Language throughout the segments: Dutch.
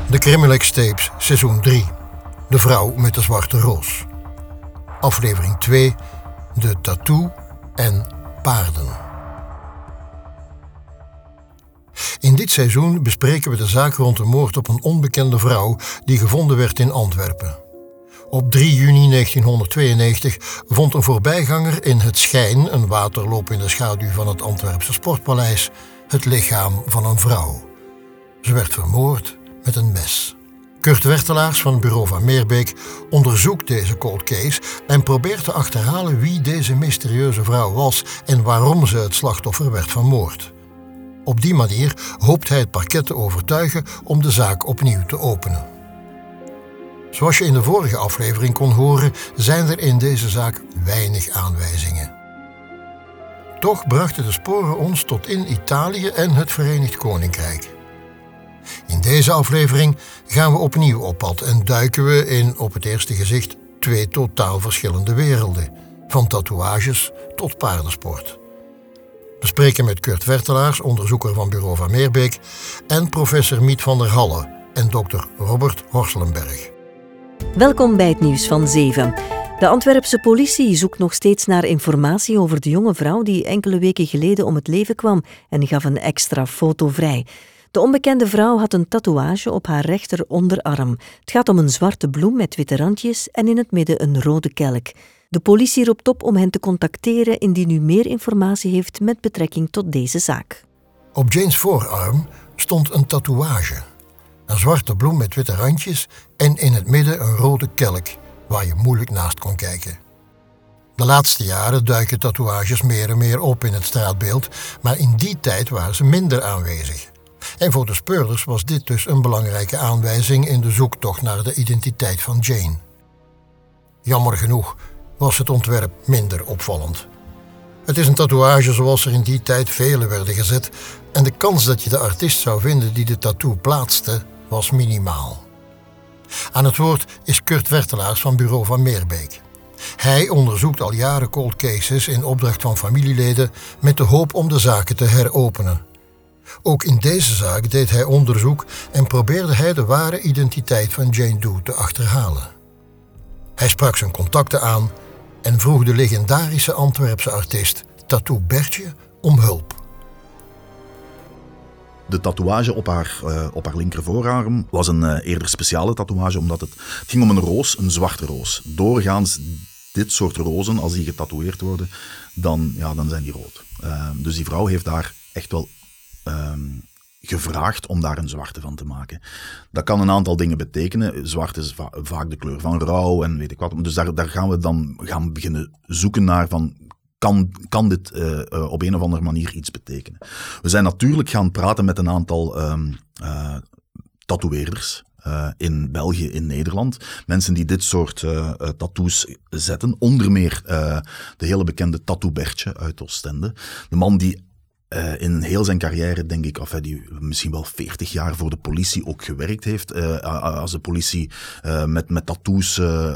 De Crimilex Tapes, seizoen 3. De vrouw met de zwarte roos. Aflevering 2. De tattoo en paarden. In dit seizoen bespreken we de zaak rond de moord op een onbekende vrouw die gevonden werd in Antwerpen. Op 3 juni 1992 vond een voorbijganger in Het Schijn, een waterloop in de schaduw van het Antwerpse Sportpaleis, het lichaam van een vrouw. Ze werd vermoord met een mes. Kurt Wertelaars van het bureau van Meerbeek onderzoekt deze cold case en probeert te achterhalen wie deze mysterieuze vrouw was en waarom ze het slachtoffer werd vermoord. Op die manier hoopt hij het parket te overtuigen om de zaak opnieuw te openen. Zoals je in de vorige aflevering kon horen, zijn er in deze zaak weinig aanwijzingen. Toch brachten de sporen ons tot in Italië en het Verenigd Koninkrijk. In deze aflevering gaan we opnieuw op pad en duiken we in, op het eerste gezicht, 2 totaal verschillende werelden. Van tatoeages tot paardensport. We spreken met Kurt Wertelaars, onderzoeker van bureau van Meerbeek, en professor Miet van der Halle en dokter Robert Horselenberg. Welkom bij het nieuws van 7. De Antwerpse politie zoekt nog steeds naar informatie over de jonge vrouw die enkele weken geleden om het leven kwam en gaf een extra foto vrij. De onbekende vrouw had een tatoeage op haar rechter onderarm. Het gaat om een zwarte bloem met witte randjes en in het midden een rode kelk. De politie roept op om hen te contacteren indien u meer informatie heeft met betrekking tot deze zaak. Op Jane's voorarm stond een tatoeage. Een zwarte bloem met witte randjes en in het midden een rode kelk, waar je moeilijk naast kon kijken. De laatste jaren duiken tatoeages meer en meer op in het straatbeeld, maar in die tijd waren ze minder aanwezig. En voor de speurders was dit dus een belangrijke aanwijzing in de zoektocht naar de identiteit van Jane. Jammer genoeg was het ontwerp minder opvallend. Het is een tatoeage zoals er in die tijd vele werden gezet en de kans dat je de artiest zou vinden die de tattoo plaatste was minimaal. Aan het woord is Kurt Wertelaars van bureau van Meerbeek. Hij onderzoekt al jaren cold cases in opdracht van familieleden met de hoop om de zaken te heropenen. Ook in deze zaak deed hij onderzoek en probeerde hij de ware identiteit van Jane Doe te achterhalen. Hij sprak zijn contacten aan en vroeg de legendarische Antwerpse artiest Tattoo Bertje om hulp. De tatoeage op haar linker voorarm was een eerder speciale tatoeage, omdat het ging om een roos, een zwarte roos. Doorgaans dit soort rozen, als die getatoeëerd worden, dan zijn die rood. Dus die vrouw heeft daar echt wel gevraagd om daar een zwarte van te maken. Dat kan een aantal dingen betekenen. Zwart is vaak de kleur van rouw en weet ik wat. Dus daar gaan we dan gaan beginnen zoeken naar van, kan dit op een of andere manier iets betekenen. We zijn natuurlijk gaan praten met een aantal tatoeëerders in België, in Nederland. Mensen die dit soort tattoos zetten. Onder meer de hele bekende Tattoo Bertje uit Oostende. De man die in heel zijn carrière, denk ik, die misschien wel 40 jaar voor de politie ook gewerkt heeft. Als de politie met tattoos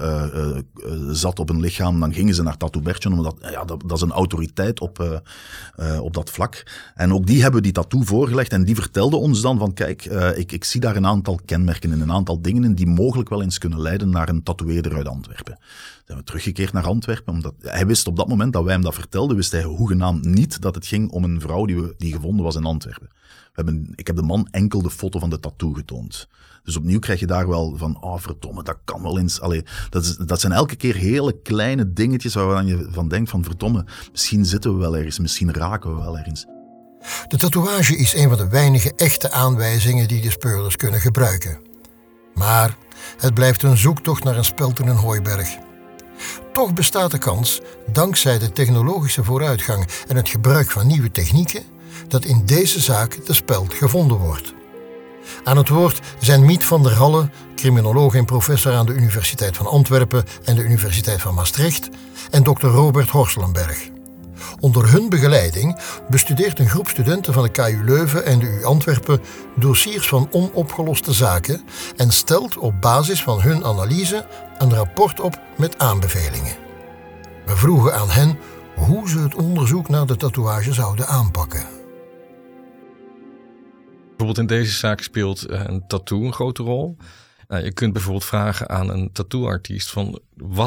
zat op een lichaam, dan gingen ze naar Tattoo Bertje, omdat dat is een autoriteit op dat vlak. En ook die hebben die tattoo voorgelegd en die vertelde ons dan van, kijk, ik zie daar een aantal kenmerken en een aantal dingen in die mogelijk wel eens kunnen leiden naar een tatoeëerder uit Antwerpen. Zijn we teruggekeerd naar Antwerpen, omdat hij wist op dat moment dat wij hem dat vertelden, wist hij hoegenaamd niet dat het ging om een vrouw die gevonden was in Antwerpen. Ik heb de man enkel de foto van de tattoo getoond. Dus opnieuw krijg je daar wel van, verdomme, dat kan wel eens. Dat zijn elke keer hele kleine dingetjes waar je van denkt van, verdomme, misschien zitten we wel ergens, misschien raken we wel ergens. De tatoeage is een van de weinige echte aanwijzingen die de speurders kunnen gebruiken. Maar het blijft een zoektocht naar een speld in een hooiberg. Toch bestaat de kans, dankzij de technologische vooruitgang en het gebruik van nieuwe technieken, dat in deze zaak de speld gevonden wordt. Aan het woord zijn Miet van der Halle, criminoloog en professor aan de Universiteit van Antwerpen en de Universiteit van Maastricht, en dokter Robert Horselenberg. Onder hun begeleiding bestudeert een groep studenten van de KU Leuven en de U Antwerpen dossiers van onopgeloste zaken en stelt op basis van hun analyse een rapport op met aanbevelingen. We vroegen aan hen hoe ze het onderzoek naar de tatoeage zouden aanpakken. Bijvoorbeeld in deze zaak speelt een tattoo een grote rol. Je kunt bijvoorbeeld vragen aan een tattooartiest van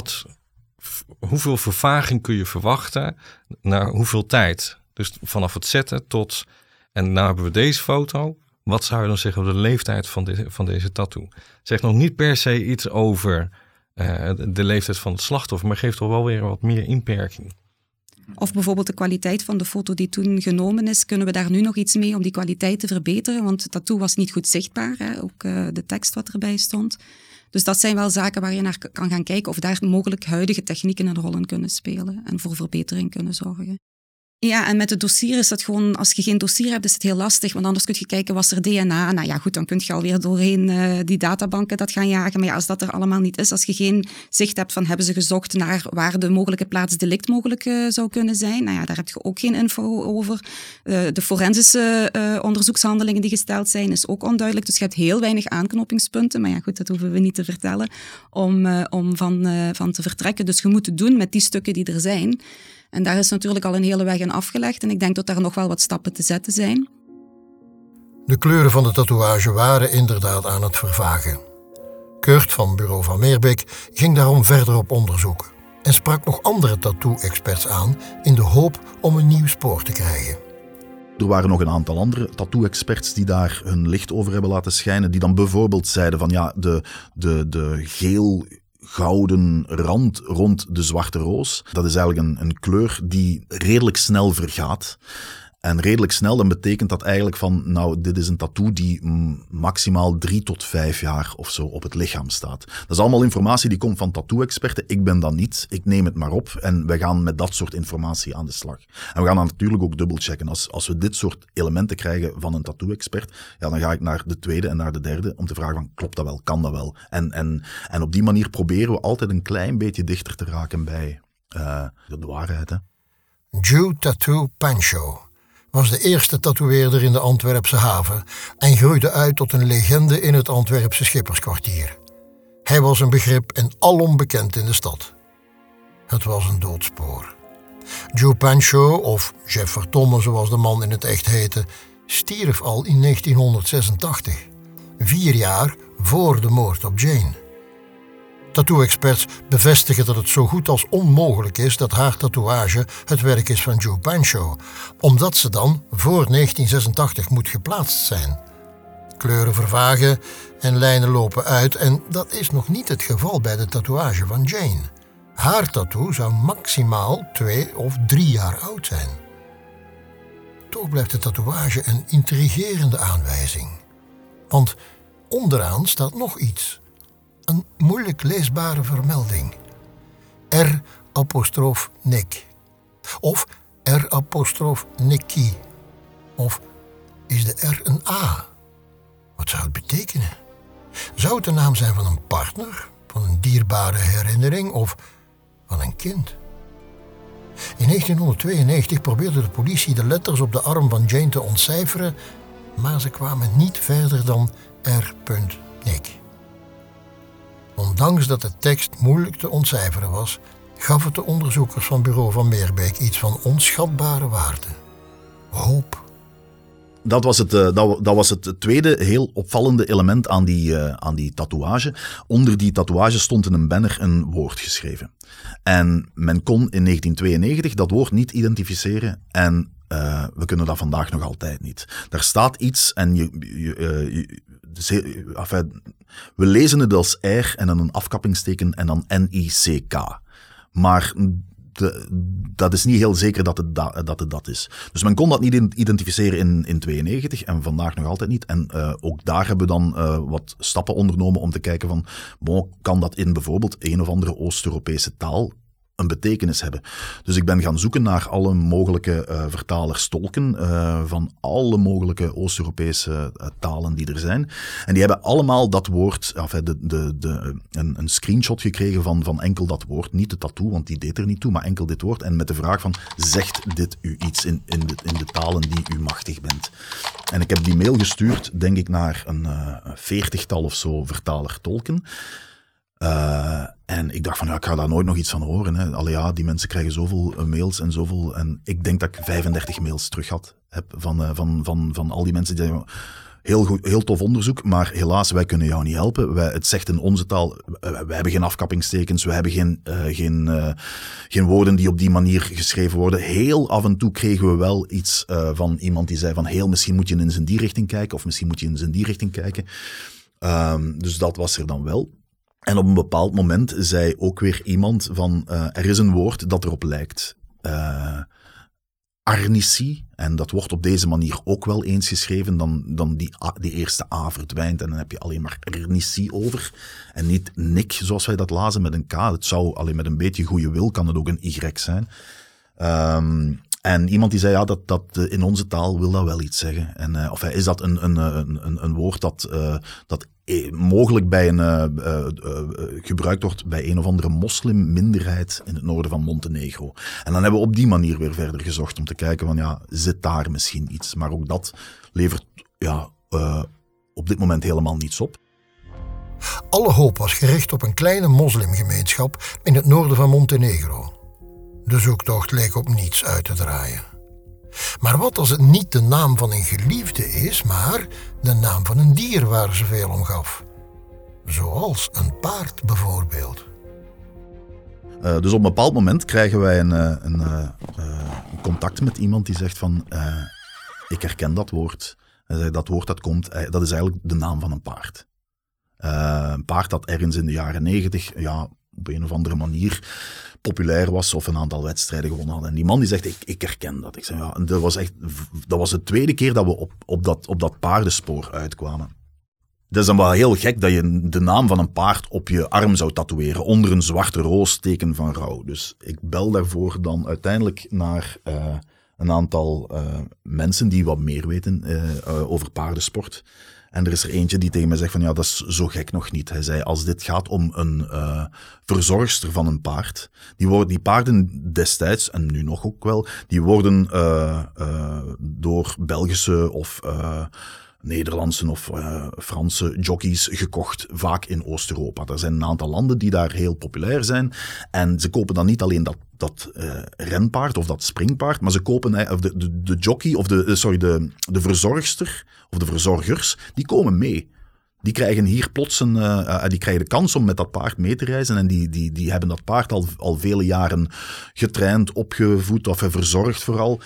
hoeveel vervaging kun je verwachten na hoeveel tijd? Dus vanaf het zetten tot, en nou hebben we deze foto. Wat zou je dan zeggen over de leeftijd van deze tattoo? Zegt nog niet per se iets over de leeftijd van het slachtoffer, maar geeft toch wel weer wat meer inperking. Of bijvoorbeeld de kwaliteit van de foto die toen genomen is. Kunnen we daar nu nog iets mee om die kwaliteit te verbeteren? Want het tattoo was niet goed zichtbaar, hè? Ook de tekst wat erbij stond. Dus dat zijn wel zaken waar je naar kan gaan kijken of daar mogelijk huidige technieken een rol in kunnen spelen en voor verbetering kunnen zorgen. Ja, en met het dossier is dat gewoon, als je geen dossier hebt, is het heel lastig, want anders kun je kijken, was er DNA? Nou ja, goed, dan kun je alweer doorheen die databanken dat gaan jagen. Maar ja, als dat er allemaal niet is, als je geen zicht hebt van, hebben ze gezocht naar waar de mogelijke plaatsdelict mogelijk zou kunnen zijn? Nou ja, daar heb je ook geen info over. De forensische onderzoekshandelingen die gesteld zijn, is ook onduidelijk. Dus je hebt heel weinig aanknopingspunten. Maar ja, goed, dat hoeven we niet te vertellen om van te vertrekken. Dus je moet het doen met die stukken die er zijn. En daar is natuurlijk al een hele weg in afgelegd. En ik denk dat daar nog wel wat stappen te zetten zijn. De kleuren van de tatoeage waren inderdaad aan het vervagen. Kurt van Bureau van Meerbeek ging daarom verder op onderzoek. En sprak nog andere tattoo-experts aan in de hoop om een nieuw spoor te krijgen. Er waren nog een aantal andere tattoo-experts die daar hun licht over hebben laten schijnen. Die dan bijvoorbeeld zeiden van ja, de geel-gouden rand rond de zwarte roos. Dat is eigenlijk een kleur die redelijk snel vergaat. En redelijk snel, dan betekent dat eigenlijk van, nou, dit is een tattoo die maximaal 3 tot 5 jaar of zo op het lichaam staat. Dat is allemaal informatie die komt van tattoo-experten. Ik ben dat niet. Ik neem het maar op en wij gaan met dat soort informatie aan de slag. En we gaan dan natuurlijk ook dubbelchecken. Als we dit soort elementen krijgen van een tattoo-expert, ja, dan ga ik naar de tweede en naar de derde om te vragen van, klopt dat wel? Kan dat wel? En op die manier proberen we altijd een klein beetje dichter te raken bij de waarheid. Hè? Joe Tattoo Pancho was de eerste tatoeëerder in de Antwerpse haven en groeide uit tot een legende in het Antwerpse schipperskwartier. Hij was een begrip en alom bekend in de stad. Het was een doodspoor. Joe Pancho, of Jeff Vertomme zoals de man in het echt heette, stierf al in 1986, 4 jaar voor de moord op Jane. Tattoo-experts bevestigen dat het zo goed als onmogelijk is dat haar tatoeage het werk is van Joe Pancho, omdat ze dan voor 1986 moet geplaatst zijn. Kleuren vervagen en lijnen lopen uit en dat is nog niet het geval bij de tatoeage van Jane. Haar tattoo zou maximaal 2 of 3 jaar oud zijn. Toch blijft de tatoeage een intrigerende aanwijzing. Want onderaan staat nog iets. Een moeilijk leesbare vermelding. R'-Nick. Of R'-Nicky. Of is de R een A? Wat zou het betekenen? Zou het de naam zijn van een partner, van een dierbare herinnering of van een kind? In 1992 probeerde de politie de letters op de arm van Jane te ontcijferen, maar ze kwamen niet verder dan R.Nick. Ondanks dat de tekst moeilijk te ontcijferen was, gaf het de onderzoekers van Bureau van Meerbeek iets van onschatbare waarde. Hoop. Dat was het tweede heel opvallende element aan die tatoeage. Onder die tatoeage stond in een banner een woord geschreven. En men kon in 1992 dat woord niet identificeren en we kunnen dat vandaag nog altijd niet. Daar staat iets en we lezen het als R en dan een afkappingsteken en dan N-I-C-K. Maar dat is niet heel zeker dat het dat is. Dus men kon dat niet identificeren in 1992 en vandaag nog altijd niet. En ook daar hebben we dan wat stappen ondernomen om te kijken van, kan dat in bijvoorbeeld een of andere Oost-Europese taal een betekenis hebben. Dus ik ben gaan zoeken naar alle mogelijke vertalers-tolken van alle mogelijke Oost-Europese talen die er zijn. En die hebben allemaal dat woord, een screenshot gekregen van enkel dat woord. Niet de tattoo, want die deed er niet toe, maar enkel dit woord. En met de vraag van, zegt dit u iets in de talen die u machtig bent? En ik heb die mail gestuurd, denk ik, naar een 40-tal of zo vertaler-tolken. En ik dacht van, ik ga daar nooit nog iets van horen. Hè. Allee, ja, die mensen krijgen zoveel mails en zoveel. En ik denk dat ik 35 mails terug heb van al die mensen die zeggen, Heel tof onderzoek, maar helaas, wij kunnen jou niet helpen. Het zegt in onze taal, wij hebben geen afkappingstekens, we hebben geen woorden die op die manier geschreven worden. Heel af en toe kregen we wel iets van iemand die zei van, heel, misschien moet je eens in die richting kijken, of misschien moet je eens in die richting kijken. Dus dat was er dan wel. En op een bepaald moment zei ook weer iemand van, er is een woord dat erop lijkt. Arnicie, en dat wordt op deze manier ook wel eens geschreven, dan die eerste A verdwijnt en dan heb je alleen maar Arnicie over. En niet Nick, zoals wij dat lazen met een K. Het zou alleen met een beetje goede wil, kan het ook een Y zijn. En iemand die zei, ja, dat in onze taal wil dat wel iets zeggen. En, is dat een woord dat mogelijk gebruikt wordt bij een of andere moslimminderheid in het noorden van Montenegro. En dan hebben we op die manier weer verder gezocht om te kijken van, ja, zit daar misschien iets? Maar ook dat levert op dit moment helemaal niets op. Alle hoop was gericht op een kleine moslimgemeenschap in het noorden van Montenegro. De zoektocht leek op niets uit te draaien. Maar wat als het niet de naam van een geliefde is, maar de naam van een dier waar ze veel om gaf? Zoals een paard bijvoorbeeld. Dus op een bepaald moment krijgen wij een contact met iemand die zegt van, ik herken dat woord. Hij zei, dat woord dat is eigenlijk de naam van een paard. Een paard dat ergens in de jaren 90, op een of andere manier populair was of een aantal wedstrijden gewonnen had. En die man die zegt, ik herken dat. Ik zei, ja, dat was de tweede keer dat we op dat paardenspoor uitkwamen. Dat is dan wel heel gek dat je de naam van een paard op je arm zou tatoeëren, onder een zwarte roos, teken van rouw. Dus ik bel daarvoor dan uiteindelijk naar een aantal mensen die wat meer weten over paardensport. En er is er eentje die tegen mij zegt van, ja, dat is zo gek nog niet. Hij zei, als dit gaat om een verzorgster van een paard, die paarden destijds, en nu nog ook wel, die worden door Belgische of Nederlandse of Franse jockeys gekocht, vaak in Oost-Europa. Er zijn een aantal landen die daar heel populair zijn. En ze kopen dan niet alleen dat renpaard of dat springpaard, maar ze kopen de jockey of de verzorgster of de verzorgers, die komen mee. Die krijgen hier plots die krijgen de kans om met dat paard mee te reizen en die hebben dat paard al vele jaren getraind, opgevoed of verzorgd vooral.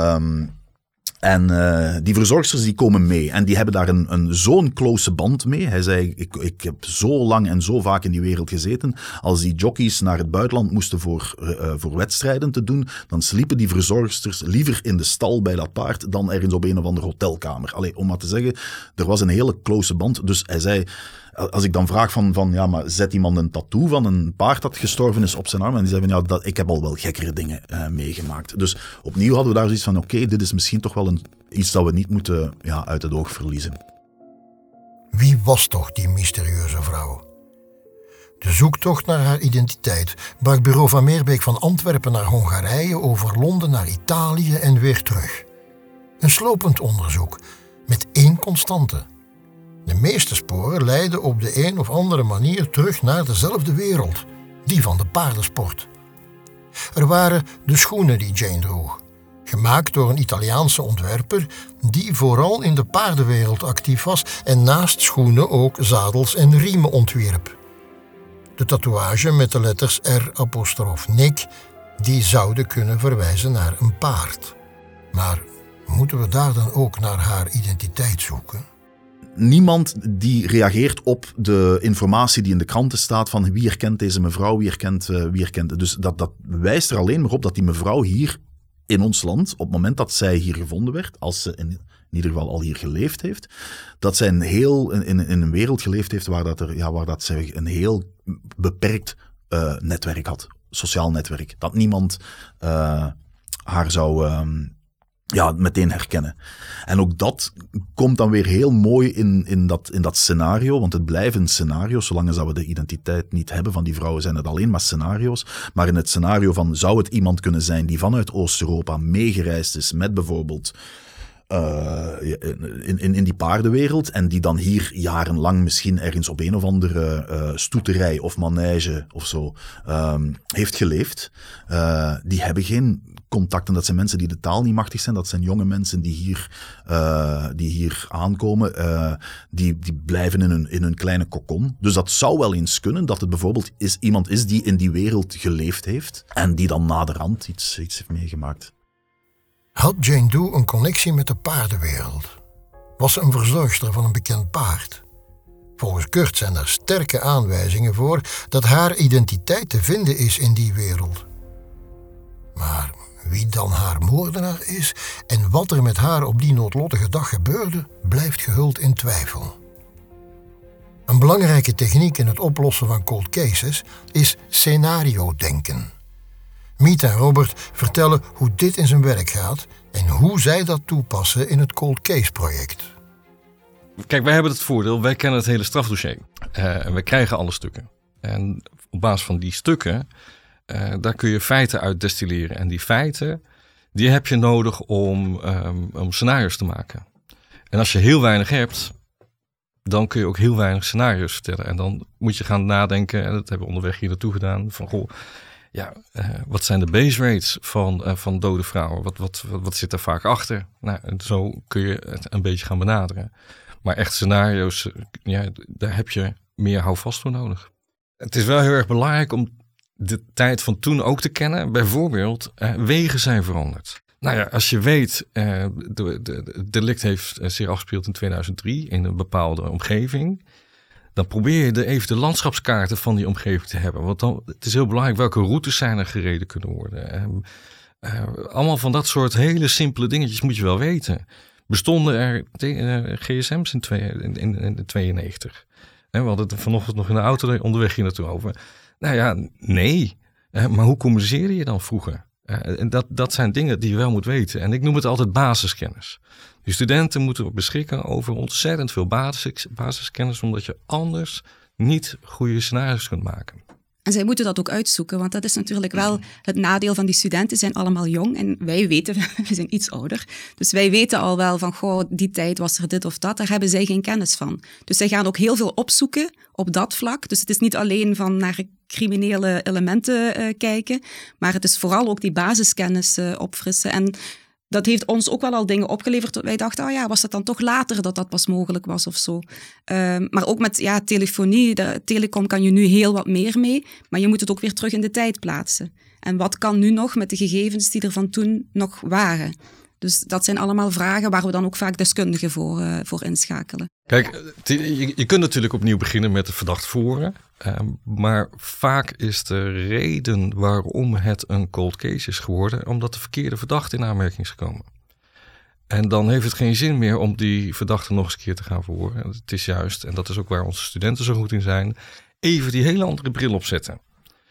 En die verzorgsters die komen mee en die hebben daar zo'n close band mee. Hij zei, ik heb zo lang en zo vaak in die wereld gezeten. Als die jockeys naar het buitenland moesten voor wedstrijden te doen, dan sliepen die verzorgsters liever in de stal bij dat paard dan ergens op een of andere hotelkamer. Allee, om maar te zeggen, er was een hele close band. Dus hij zei, als ik dan vraag van ja, maar zet iemand een tattoo van een paard dat gestorven is op zijn arm? En die zei van, ja, ik heb al wel gekkere dingen meegemaakt. Dus opnieuw hadden we daar zoiets van, oké, dit is misschien toch wel iets dat we niet moeten uit het oog verliezen. Wie was toch die mysterieuze vrouw? De zoektocht naar haar identiteit bracht Bureau van Meerbeek van Antwerpen naar Hongarije, over Londen naar Italië en weer terug. Een slopend onderzoek, met één constante. De meeste sporen leiden op de een of andere manier terug naar dezelfde wereld, die van de paardensport. Er waren de schoenen die Jane droeg, gemaakt door een Italiaanse ontwerper die vooral in de paardenwereld actief was en naast schoenen ook zadels en riemen ontwierp. De tatoeage met de letters R'-Nick, die zouden kunnen verwijzen naar een paard. Maar moeten we daar dan ook naar haar identiteit zoeken? Niemand die reageert op de informatie die in de kranten staat van wie herkent deze mevrouw, wie herkent. Dus dat wijst er alleen maar op dat die mevrouw hier in ons land, op het moment dat zij hier gevonden werd, als ze in ieder geval al hier geleefd heeft, dat zij in een wereld geleefd heeft waar dat zij een heel beperkt netwerk had, sociaal netwerk. Dat niemand haar zou meteen herkennen. En ook dat komt dan weer heel mooi in dat scenario, want het blijven scenario's, zolang we de identiteit niet hebben van die vrouwen, zijn het alleen maar scenario's. Maar in het scenario van, zou het iemand kunnen zijn die vanuit Oost-Europa meegereisd is met bijvoorbeeld in die paardenwereld en die dan hier jarenlang misschien ergens op een of andere stoeterij of manege of zo heeft geleefd, die hebben geen contacten. Dat zijn mensen die de taal niet machtig zijn. Dat zijn jonge mensen die hier aankomen. Die blijven in hun kleine kokon. Dus dat zou wel eens kunnen dat het bijvoorbeeld iemand is die in die wereld geleefd heeft en die dan naderhand iets heeft meegemaakt. Had Jane Doe een connectie met de paardenwereld? Was ze een verzorgster van een bekend paard? Volgens Kurt zijn er sterke aanwijzingen voor dat haar identiteit te vinden is in die wereld. Maar wie dan haar moordenaar is en wat er met haar op die noodlottige dag gebeurde, blijft gehuld in twijfel. Een belangrijke techniek in het oplossen van cold cases is scenario-denken. Miet en Robert vertellen hoe dit in zijn werk gaat en hoe zij dat toepassen in het cold case project. Kijk, wij hebben het voordeel, wij kennen het hele strafdossier. En wij krijgen alle stukken. En op basis van die stukken, daar kun je feiten uit destilleren. En die feiten, die heb je nodig om scenario's te maken. En als je heel weinig hebt, dan kun je ook heel weinig scenario's vertellen. En dan moet je gaan nadenken, en dat hebben we onderweg hier naartoe gedaan, van wat zijn de base rates van dode vrouwen? Wat zit er vaak achter? Nou, zo kun je het een beetje gaan benaderen. Maar echt scenario's, daar heb je meer houvast voor nodig. Het is wel heel erg belangrijk om de tijd van toen ook te kennen. Bijvoorbeeld, wegen zijn veranderd. Nou ja, als je weet, het delict heeft zich afgespeeld in 2003 in een bepaalde omgeving. Dan probeer je even de landschapskaarten van die omgeving te hebben. Want het is heel belangrijk welke routes zijn er gereden kunnen worden. Allemaal van dat soort hele simpele dingetjes moet je wel weten. Bestonden er gsm's in 1992? We hadden het vanochtend nog in de auto onderweg hier naartoe over. Nou ja, nee. Maar hoe communiceerde je dan vroeger? En dat zijn dingen die je wel moet weten. En ik noem het altijd basiskennis. Die studenten moeten beschikken over ontzettend veel basiskennis, omdat je anders niet goede scenario's kunt maken. En zij moeten dat ook uitzoeken, want dat is natuurlijk wel het nadeel van die studenten. Zijn allemaal jong en wij weten, we zijn iets ouder. Dus wij weten al wel van, die tijd was er dit of dat. Daar hebben zij geen kennis van. Dus zij gaan ook heel veel opzoeken op dat vlak. Dus het is niet alleen van naar criminele elementen kijken, maar het is vooral ook die basiskennis opfrissen. En dat heeft ons ook wel al dingen opgeleverd dat wij dachten, was het dan toch later dat pas mogelijk was of zo. Maar ook met telefonie, de telecom kan je nu heel wat meer mee, maar je moet het ook weer terug in de tijd plaatsen. En wat kan nu nog met de gegevens die er van toen nog waren? Dus dat zijn allemaal vragen waar we dan ook vaak deskundigen voor inschakelen. Kijk, je kunt natuurlijk opnieuw beginnen met het verdacht voeren. Maar vaak is de reden waarom het een cold case is geworden, omdat de verkeerde verdachte in aanmerking is gekomen. En dan heeft het geen zin meer om die verdachte nog eens een keer te gaan verhoren. Het is juist, en dat is ook waar onze studenten zo goed in zijn, even die hele andere bril opzetten.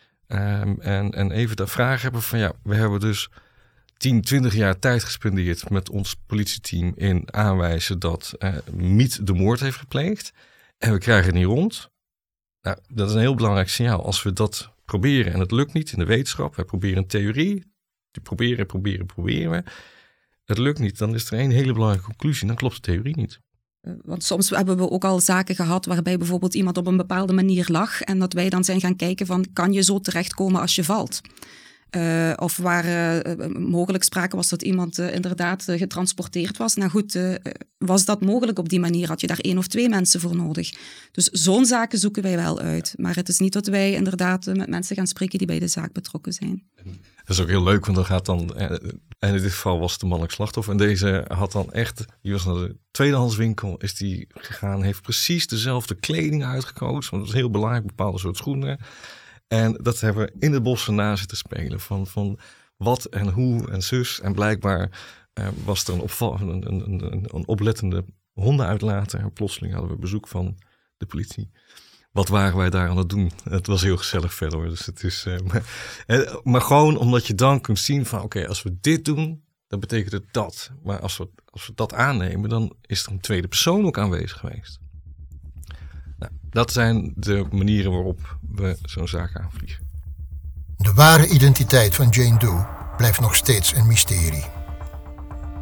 En even de vraag hebben van we hebben dus 10, 20 jaar tijd gespendeerd met ons politieteam in aanwijzen dat Miet de moord heeft gepleegd. En we krijgen het niet rond. Nou, dat is een heel belangrijk signaal. Als we dat proberen en het lukt niet in de wetenschap. Wij proberen een theorie. Die proberen we. Het lukt niet. Dan is er één hele belangrijke conclusie. Dan klopt de theorie niet. Want soms hebben we ook al zaken gehad waarbij bijvoorbeeld iemand op een bepaalde manier lag. En dat wij dan zijn gaan kijken van, kan je zo terechtkomen als je valt? Of waar mogelijk sprake was dat iemand inderdaad getransporteerd was. Nou goed, was dat mogelijk op die manier? Had je daar 1 of 2 mensen voor nodig? Dus zo'n zaken zoeken wij wel uit. Maar het is niet dat wij inderdaad met mensen gaan spreken die bij de zaak betrokken zijn. Dat is ook heel leuk, want dan gaat dan... En in dit geval was het de mannelijk slachtoffer. En deze had dan echt... Die was naar de tweedehandswinkel, is die gegaan, heeft precies dezelfde kleding uitgekozen. Want dat is heel belangrijk, bepaalde soort schoenen. En dat hebben we in de bossen na zitten spelen. Van wat en hoe en zus. En blijkbaar was er een oplettende hondenuitlater. En plotseling hadden we bezoek van de politie. Wat waren wij daar aan het doen? Het was heel gezellig verder hoor. Dus het is, maar gewoon omdat je dan kunt zien van oké, als we dit doen, dan betekent het dat. Maar als we dat aannemen, dan is er een tweede persoon ook aanwezig geweest. Nou, dat zijn de manieren waarop we zo'n zaak aanvliegen. De ware identiteit van Jane Doe blijft nog steeds een mysterie.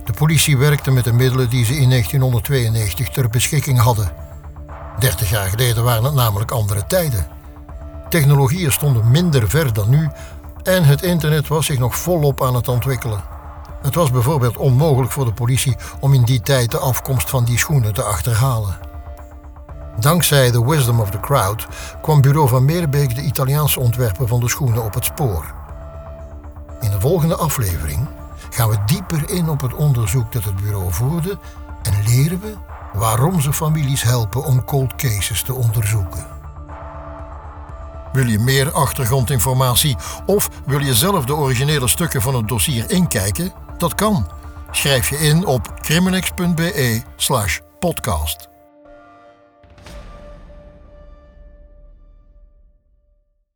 De politie werkte met de middelen die ze in 1992 ter beschikking hadden. 30 jaar geleden waren het namelijk andere tijden. Technologieën stonden minder ver dan nu en het internet was zich nog volop aan het ontwikkelen. Het was bijvoorbeeld onmogelijk voor de politie om in die tijd de afkomst van die schoenen te achterhalen. Dankzij the wisdom of the crowd kwam Bureau van Meerbeek de Italiaanse ontwerper van de schoenen op het spoor. In de volgende aflevering gaan we dieper in op het onderzoek dat het bureau voerde en leren we waarom ze families helpen om cold cases te onderzoeken. Wil je meer achtergrondinformatie of wil je zelf de originele stukken van het dossier inkijken? Dat kan. Schrijf je in op criminex.be/podcast.